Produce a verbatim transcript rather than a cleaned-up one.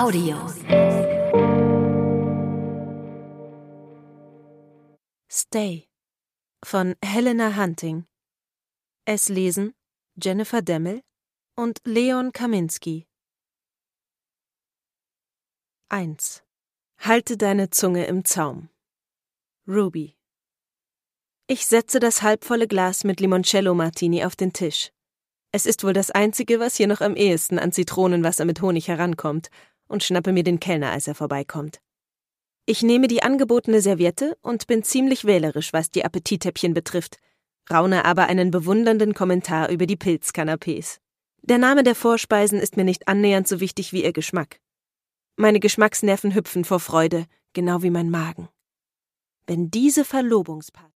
Audio. Stay von Helena Hunting. Es lesen Jennifer Demmel und Leon Kaminski. eins. Halte deine Zunge im Zaum. Ruby. Ich setze das halbvolle Glas mit Limoncello Martini auf den Tisch. Es ist wohl das Einzige, was hier noch am ehesten an Zitronenwasser mit Honig herankommt, und schnappe mir den Kellner, als er vorbeikommt. Ich nehme die angebotene Serviette und bin ziemlich wählerisch, was die Appetithäppchen betrifft, raune aber einen bewundernden Kommentar über die Pilzkanapés. Der Name der Vorspeisen ist mir nicht annähernd so wichtig wie ihr Geschmack. Meine Geschmacksnerven hüpfen vor Freude, genau wie mein Magen. Wenn diese Verlobungsparty